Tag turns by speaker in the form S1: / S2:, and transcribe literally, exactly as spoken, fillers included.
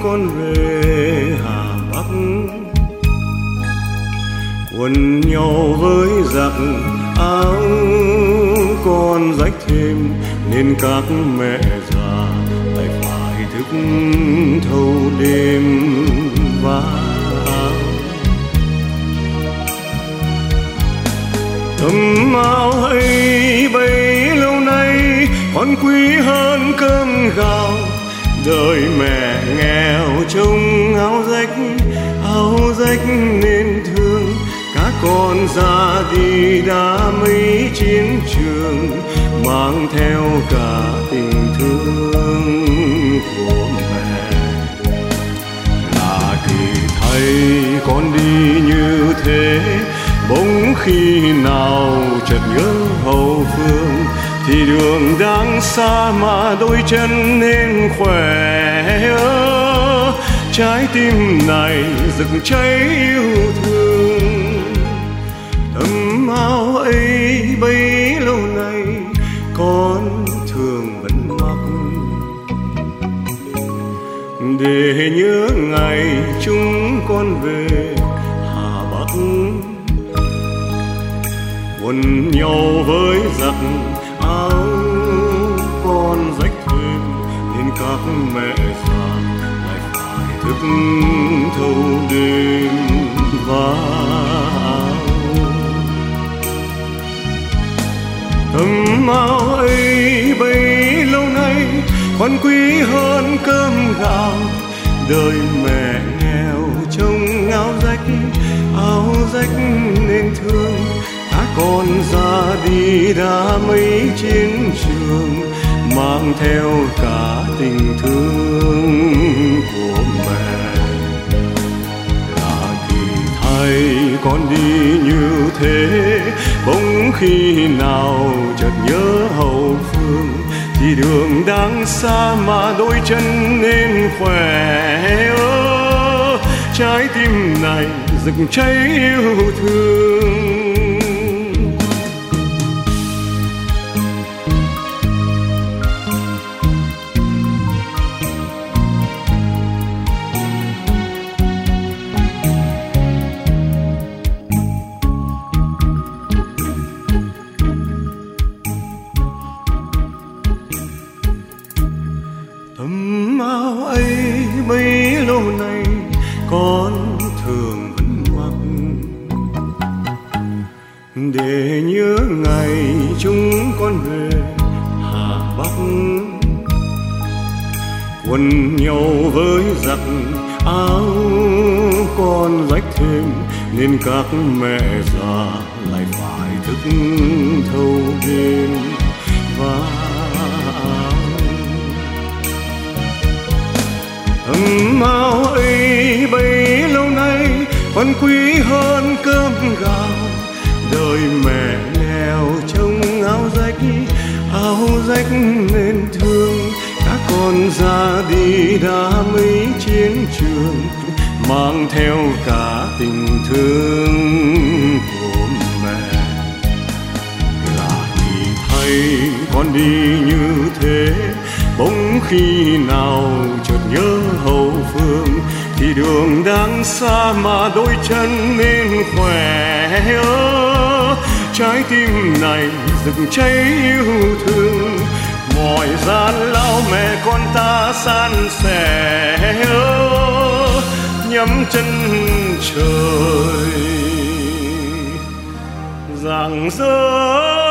S1: con về Hà Bắc, quần nhau với giặc áo con rách thêm, nên các mẹ già lại phải thức thâu đêm vá áo. Tấm áo ấy bấy lâu nay còn quý hơn cơm gạo, đời mẹ nghèo trông áo rách, áo rách nên thương. Các con ra đi đã mấy chiến trường, mang theo cả tình thương của mẹ. Là kỳ thay con đi như thế, bỗng khi nào chợt nhớ hậu phương, thì đường đang xa mà đôi chân nên khỏe ơ. Trái tim này rực cháy yêu thương, tấm áo ấy bấy lâu nay con thường vẫn mặc, để nhớ ngày chúng con về Hà Bắc. Quần nhau với giặc áo con rách thêm, nên các mẹ già lại phải thức thâu đêm vá áo. Tấm áo ấy bấy lâu nay còn quý hơn cơm gạo, đời mẹ nghèo trông áo rách, áo rách nên thương. Các con ra đi đã mấy chiến trường, mang theo cả tình thương của mẹ. Là kỳ thay con đi như thế, bỗng khi nào chợt nhớ hậu phương, thì đường đang xa mà đôi chân nên khỏe ơ. Trái tim này rực cháy yêu thương. Tấm áo ấy bấy lâu nay con thường vẫn mặc, để nhớ ngày chúng con về Hà Bắc. Quần nhau với giặc áo con rách thêm, nên các mẹ già lại phải thức thâu đêm vá áo. Tấm áo ấy bấy lâu nay còn quý hơn cơm gạo, đời mẹ nghèo trông áo rách, áo rách nên thương. Các con ra đi đã mấy chiến trường, mang theo cả tình thương của mẹ. Là thì thay con đi như thế, bỗng khi nào chợt nhớ hậu phương, thì đường đang xa mà đôi chân nên khỏe ơ. Trái tim này rực cháy yêu thương, mọi gian lao mẹ con ta san sẻ ơ. Nhắm chân trời rạng rỡ